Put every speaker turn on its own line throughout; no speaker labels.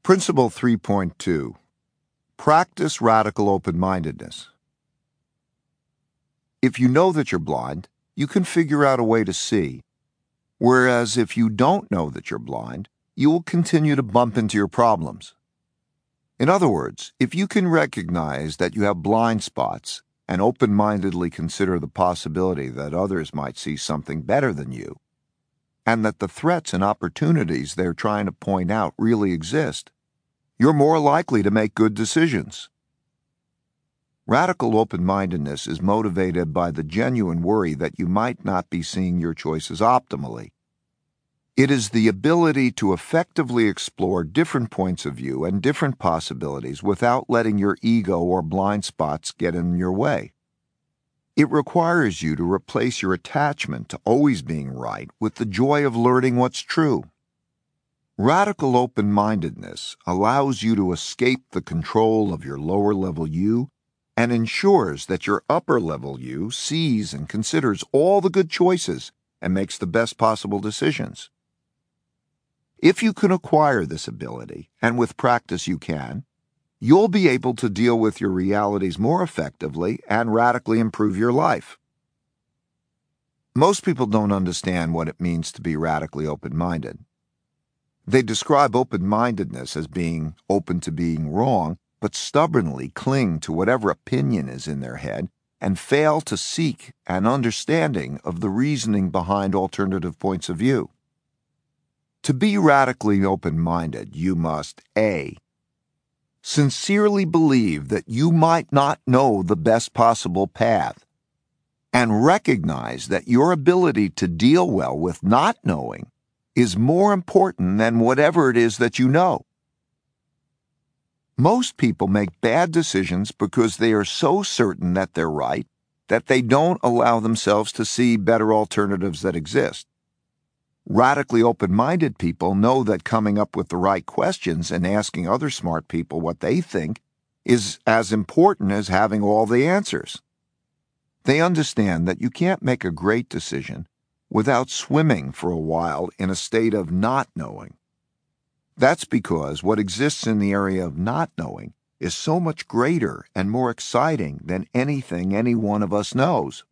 Principle 3.2. Practice radical open-mindedness. If you know that you're blind, you can figure out a way to see. Whereas if you don't know that you're blind, you will continue to bump into your problems. In other words, if you can recognize that you have blind spots and open-mindedly consider the possibility that others might see something better than you, and that the threats and opportunities they're trying to point out really exist, you're more likely to make good decisions. Radical open-mindedness is motivated by the genuine worry that you might not be seeing your choices optimally. It is the ability to effectively explore different points of view and different possibilities without letting your ego or blind spots get in your way. It requires you to replace your attachment to always being right with the joy of learning what's true. Radical open-mindedness allows you to escape the control of your lower-level you and ensures that your upper-level you sees and considers all the good choices and makes the best possible decisions. If you can acquire this ability, and with practice you can, you'll be able to deal with your realities more effectively and radically improve your life. Most people don't understand what it means to be radically open-minded. They describe open-mindedness as being open to being wrong, but stubbornly cling to whatever opinion is in their head and fail to seek an understanding of the reasoning behind alternative points of view. To be radically open-minded, you must A. sincerely believe that you might not know the best possible path, and recognize that your ability to deal well with not knowing is more important than whatever it is that you know. Most people make bad decisions because they are so certain that they're right that they don't allow themselves to see better alternatives that exist. Radically open-minded people know that coming up with the right questions and asking other smart people what they think is as important as having all the answers. They understand that you can't make a great decision without swimming for a while in a state of not knowing. That's because what exists in the area of not knowing is so much greater and more exciting than anything any one of us knows.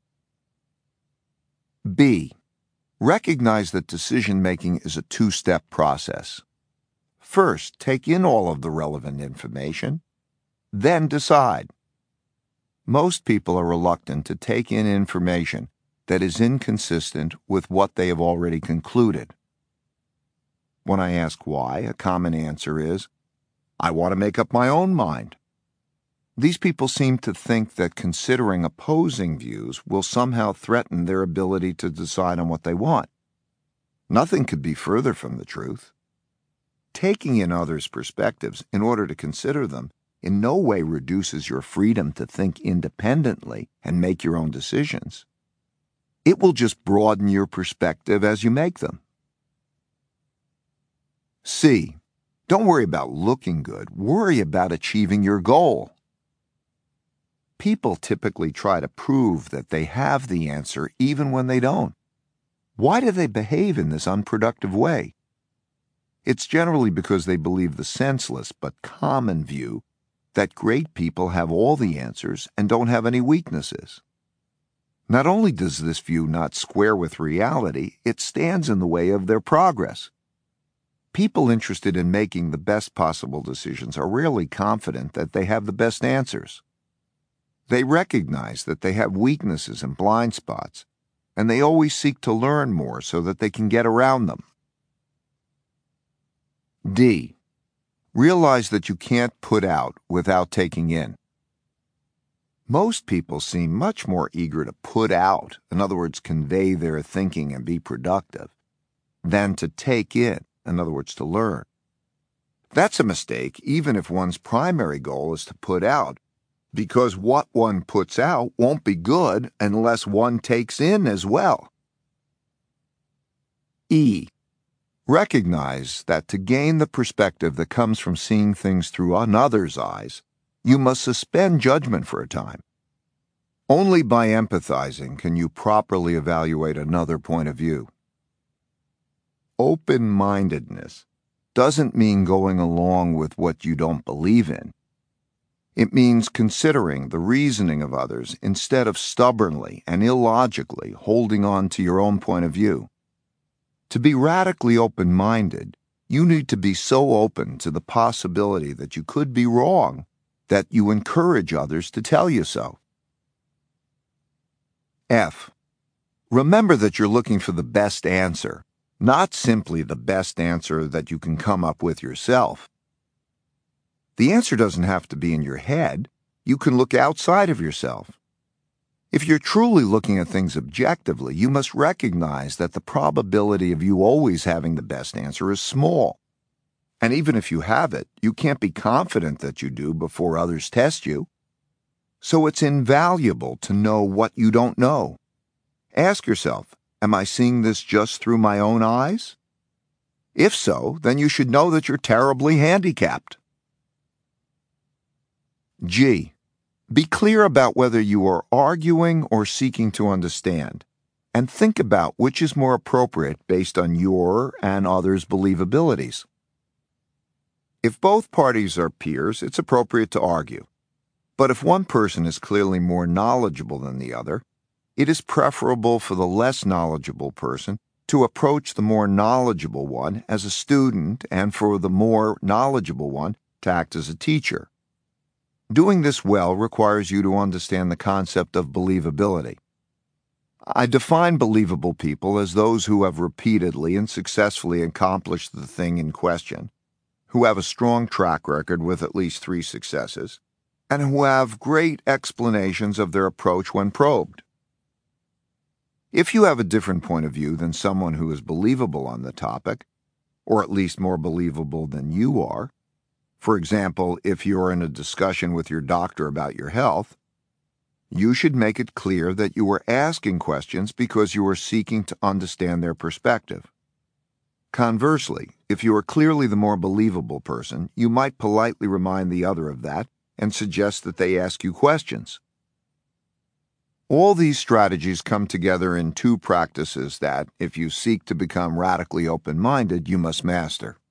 B. Recognize that decision-making is a two-step process. First, take in all of the relevant information, then decide. Most people are reluctant to take in information that is inconsistent with what they have already concluded. When I ask why, a common answer is, I want to make up my own mind. These people seem to think that considering opposing views will somehow threaten their ability to decide on what they want. Nothing could be further from the truth. Taking in others' perspectives in order to consider them in no way reduces your freedom to think independently and make your own decisions. It will just broaden your perspective as you make them. C. Don't worry about looking good. Worry about achieving your goal. People typically try to prove that they have the answer even when they don't. Why do they behave in this unproductive way? It's generally because they believe the senseless but common view that great people have all the answers and don't have any weaknesses. Not only does this view not square with reality, it stands in the way of their progress. People interested in making the best possible decisions are rarely confident that they have the best answers. They recognize that they have weaknesses and blind spots, and they always seek to learn more so that they can get around them. D. Realize that you can't put out without taking in. Most people seem much more eager to put out, in other words, convey their thinking and be productive, than to take in other words, to learn. That's a mistake, even if one's primary goal is to put out, because what one puts out won't be good unless one takes in as well. E. Recognize that to gain the perspective that comes from seeing things through another's eyes, you must suspend judgment for a time. Only by empathizing can you properly evaluate another point of view. Open-mindedness doesn't mean going along with what you don't believe in. It means considering the reasoning of others instead of stubbornly and illogically holding on to your own point of view. To be radically open-minded, you need to be so open to the possibility that you could be wrong that you encourage others to tell you so. F. Remember that you're looking for the best answer, not simply the best answer that you can come up with yourself. The answer doesn't have to be in your head. You can look outside of yourself. If you're truly looking at things objectively, you must recognize that the probability of you always having the best answer is small. And even if you have it, you can't be confident that you do before others test you. So it's invaluable to know what you don't know. Ask yourself, am I seeing this just through my own eyes? If so, then you should know that you're terribly handicapped. G. Be clear about whether you are arguing or seeking to understand, and think about which is more appropriate based on your and others' believabilities. If both parties are peers, it's appropriate to argue. But if one person is clearly more knowledgeable than the other, it is preferable for the less knowledgeable person to approach the more knowledgeable one as a student and for the more knowledgeable one to act as a teacher. Doing this well requires you to understand the concept of believability. I define believable people as those who have repeatedly and successfully accomplished the thing in question, who have a strong track record with at least 3 successes, and who have great explanations of their approach when probed. If you have a different point of view than someone who is believable on the topic, or at least more believable than you are, for example, if you're in a discussion with your doctor about your health, you should make it clear that you are asking questions because you are seeking to understand their perspective. Conversely, if you are clearly the more believable person, you might politely remind the other of that and suggest that they ask you questions. All these strategies come together in 2 practices that, if you seek to become radically open-minded, you must master.